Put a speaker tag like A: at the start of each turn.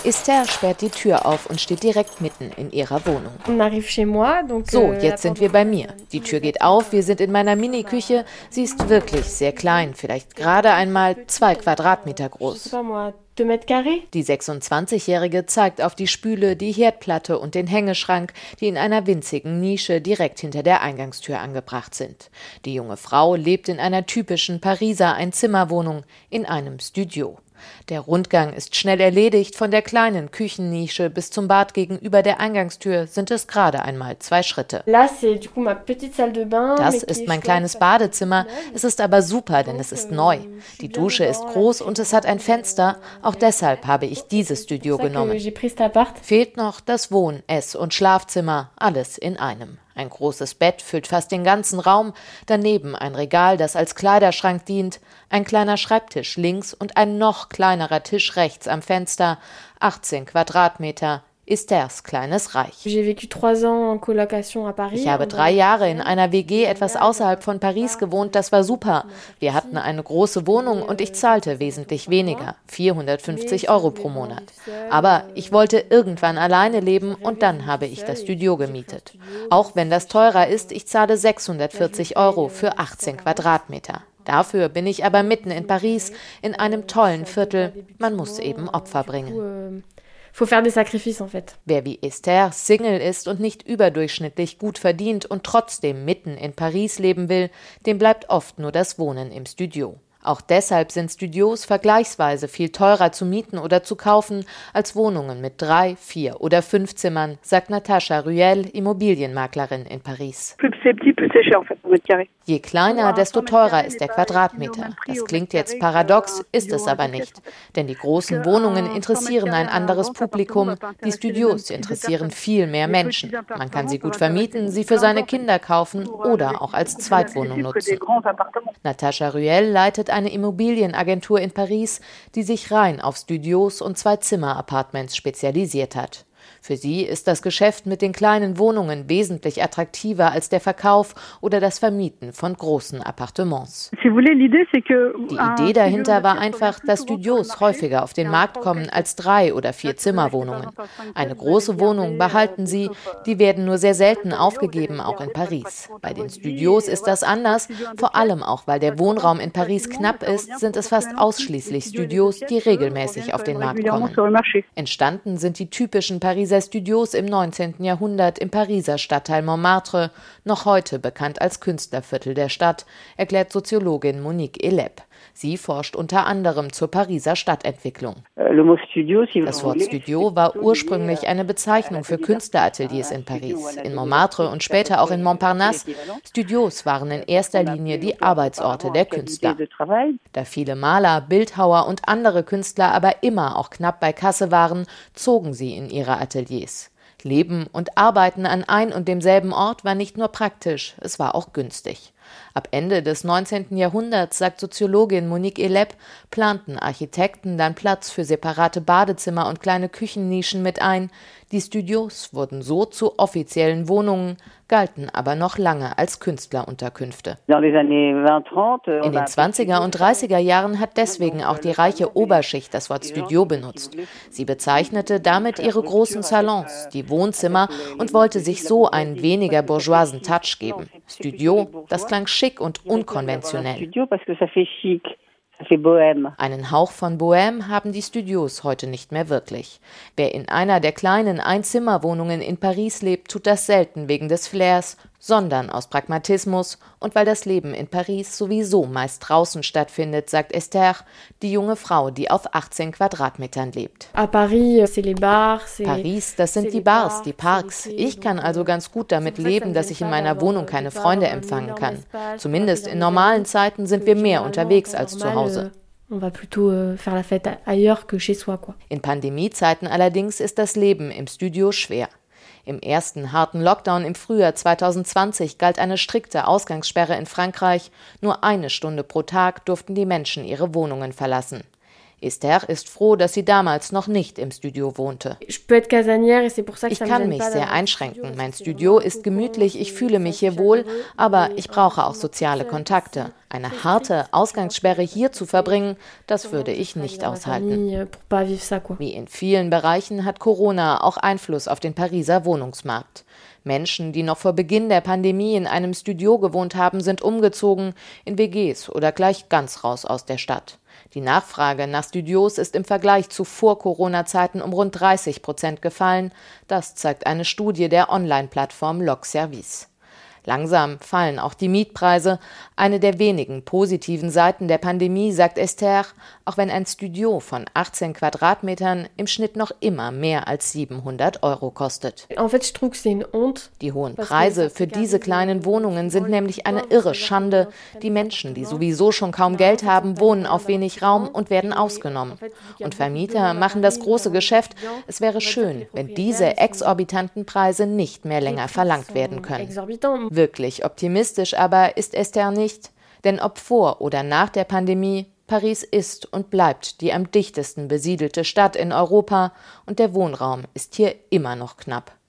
A: Esther sperrt die Tür auf und steht direkt mitten in ihrer Wohnung. So, jetzt sind wir bei mir. Die Tür geht auf, wir sind in meiner Mini-Küche. Sie ist wirklich sehr klein, vielleicht gerade einmal 2 Quadratmeter groß. Die 26-Jährige zeigt auf die Spüle, die Herdplatte und den Hängeschrank, die in einer winzigen Nische direkt hinter der Eingangstür angebracht sind. Die junge Frau lebt in einer typischen Pariser Einzimmerwohnung in einem Studio. Der Rundgang ist schnell erledigt, von der kleinen Küchennische bis zum Bad gegenüber der Eingangstür sind es gerade einmal 2 Schritte. Das ist mein kleines Badezimmer, es ist aber super, denn es ist neu. Die Dusche ist groß und es hat ein Fenster, auch deshalb habe ich dieses Studio genommen. Fehlt noch das Wohn-, Ess- und Schlafzimmer, alles in einem. Ein großes Bett füllt fast den ganzen Raum, daneben ein Regal, das als Kleiderschrank dient, ein kleiner Schreibtisch links und ein noch kleinerer Tisch rechts am Fenster, 18 Quadratmeter, Esthers kleines Reich. Ich habe 3 Jahre in einer WG etwas außerhalb von Paris gewohnt, das war super. Wir hatten eine große Wohnung und ich zahlte wesentlich weniger, 450 € pro Monat. Aber ich wollte irgendwann alleine leben und dann habe ich das Studio gemietet. Auch wenn das teurer ist, ich zahle 640 € für 18 Quadratmeter. Dafür bin ich aber mitten in Paris, in einem tollen Viertel. Man muss eben Opfer bringen. Wer wie Esther Single ist und nicht überdurchschnittlich gut verdient und trotzdem mitten in Paris leben will, dem bleibt oft nur das Wohnen im Studio. Auch deshalb sind Studios vergleichsweise viel teurer zu mieten oder zu kaufen als Wohnungen mit 3, 4 oder 5 Zimmern, sagt Natascha Ruel, Immobilienmaklerin in Paris. Je kleiner, desto teurer ist der Quadratmeter. Das klingt jetzt paradox, ist es aber nicht. Denn die großen Wohnungen interessieren ein anderes Publikum, die Studios interessieren viel mehr Menschen. Man kann sie gut vermieten, sie für seine Kinder kaufen oder auch als Zweitwohnung nutzen. Natascha Ruel leitet eine Immobilienagentur in Paris, die sich rein auf Studios und 2-Zimmer-Appartements spezialisiert hat. Für sie ist das Geschäft mit den kleinen Wohnungen wesentlich attraktiver als der Verkauf oder das Vermieten von großen Appartements. Die Idee dahinter war einfach, dass Studios häufiger auf den Markt kommen als 3- oder 4-Zimmerwohnungen. Eine große Wohnung behalten sie, die werden nur sehr selten aufgegeben, auch in Paris. Bei den Studios ist das anders, vor allem auch, weil der Wohnraum in Paris knapp ist, sind es fast ausschließlich Studios, die regelmäßig auf den Markt kommen. Entstanden sind die typischen Pariser Studios im 19. Jahrhundert im Pariser Stadtteil Montmartre, noch heute bekannt als Künstlerviertel der Stadt, erklärt Soziologin Monique Elep. Sie forscht unter anderem zur Pariser Stadtentwicklung. Das Wort Studio war ursprünglich eine Bezeichnung für Künstlerateliers in Paris, in Montmartre und später auch in Montparnasse. Studios waren in erster Linie die Arbeitsorte der Künstler. Da viele Maler, Bildhauer und andere Künstler aber immer auch knapp bei Kasse waren, zogen sie in ihre Ateliers. Leben und Arbeiten an ein und demselben Ort war nicht nur praktisch, es war auch günstig. Ab Ende des 19. Jahrhunderts, sagt Soziologin Monique Elep, planten Architekten dann Platz für separate Badezimmer und kleine Küchennischen mit ein. Die Studios wurden so zu offiziellen Wohnungen, galten aber noch lange als Künstlerunterkünfte. In den 20er und 30er Jahren hat deswegen auch die reiche Oberschicht das Wort Studio benutzt. Sie bezeichnete damit ihre großen Salons, die Wohnzimmer und wollte sich so einen weniger bourgeoisen Touch geben. Studio, das klang schick und unkonventionell. Einen Hauch von Bohème haben die Studios heute nicht mehr wirklich. Wer in einer der kleinen Einzimmerwohnungen in Paris lebt, tut das selten wegen des Flairs, sondern aus Pragmatismus und weil das Leben in Paris sowieso meist draußen stattfindet, sagt Esther, die junge Frau, die auf 18 Quadratmetern lebt. Paris, das sind die Bars, die Parks. Ich kann also ganz gut damit leben, dass ich in meiner Wohnung keine Freunde empfangen kann. Zumindest in normalen Zeiten sind wir mehr unterwegs als zu Hause. In Pandemiezeiten allerdings ist das Leben im Studio schwer. Im ersten harten Lockdown im Frühjahr 2020 galt eine strikte Ausgangssperre in Frankreich. Nur 1 Stunde pro Tag durften die Menschen ihre Wohnungen verlassen. Esther ist froh, dass sie damals noch nicht im Studio wohnte. Ich kann mich sehr einschränken. Mein Studio ist gemütlich, ich fühle mich hier wohl, aber ich brauche auch soziale Kontakte. Eine harte Ausgangssperre hier zu verbringen, das würde ich nicht aushalten. Wie in vielen Bereichen hat Corona auch Einfluss auf den Pariser Wohnungsmarkt. Menschen, die noch vor Beginn der Pandemie in einem Studio gewohnt haben, sind umgezogen in WGs oder gleich ganz raus aus der Stadt. Die Nachfrage nach Studios ist im Vergleich zu Vor-Corona-Zeiten um rund 30% gefallen. Das zeigt eine Studie der Online-Plattform Logservice. Langsam fallen auch die Mietpreise. Eine der wenigen positiven Seiten der Pandemie, sagt Esther, auch wenn ein Studio von 18 Quadratmetern im Schnitt noch immer mehr als 700 Euro kostet. Die hohen Preise für diese kleinen Wohnungen sind nämlich eine irre Schande. Die Menschen, die sowieso schon kaum Geld haben, wohnen auf wenig Raum und werden ausgenommen. Und Vermieter machen das große Geschäft. Es wäre schön, wenn diese exorbitanten Preise nicht mehr länger verlangt werden können. Wirklich optimistisch aber ist Esther nicht, denn ob vor oder nach der Pandemie, Paris ist und bleibt die am dichtesten besiedelte Stadt in Europa und der Wohnraum ist hier immer noch knapp.